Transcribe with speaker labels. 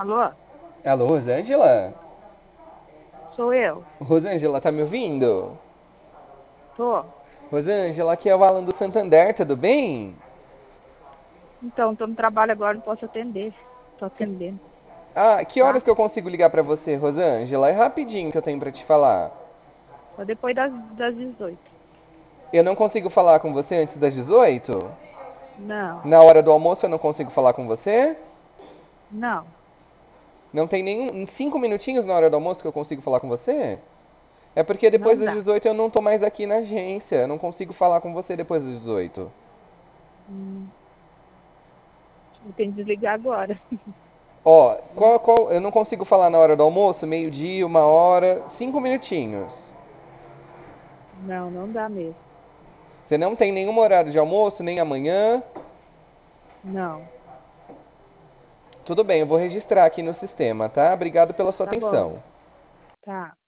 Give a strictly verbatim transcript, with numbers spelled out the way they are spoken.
Speaker 1: Alô?
Speaker 2: Alô, Rosângela?
Speaker 1: Sou eu.
Speaker 2: Rosângela, tá me ouvindo?
Speaker 1: Tô.
Speaker 2: Rosângela, aqui é o Alan do Santander, tudo bem?
Speaker 1: Então, tô no trabalho agora, não posso atender. Tô atendendo,
Speaker 2: Ah, que horas
Speaker 1: tá?
Speaker 2: que eu consigo ligar pra você, Rosângela? É rapidinho que eu tenho pra te falar.
Speaker 1: Só depois das, das dezoito.
Speaker 2: Eu não consigo falar com você antes das dezoito?
Speaker 1: Não,
Speaker 2: Na hora do almoço eu não consigo falar com você?
Speaker 1: não,
Speaker 2: Não tem nem cinco minutinhos na hora do almoço que eu consigo falar com você? É porque depois
Speaker 1: não
Speaker 2: das
Speaker 1: dá.
Speaker 2: dezoito eu não tô mais aqui na agência. Eu não consigo falar com você depois das dezoito.
Speaker 1: Hum, eu tenho que desligar agora.
Speaker 2: Ó, qual, qual, eu não consigo falar na hora do almoço, meio-dia, uma hora, cinco minutinhos.
Speaker 1: Não, não dá mesmo.
Speaker 2: Você não tem nenhum horário de almoço, nem amanhã?
Speaker 1: Não,
Speaker 2: Tudo bem, eu vou registrar aqui no sistema, tá? Obrigado pela sua
Speaker 1: tá bom,
Speaker 2: atenção.
Speaker 1: tá.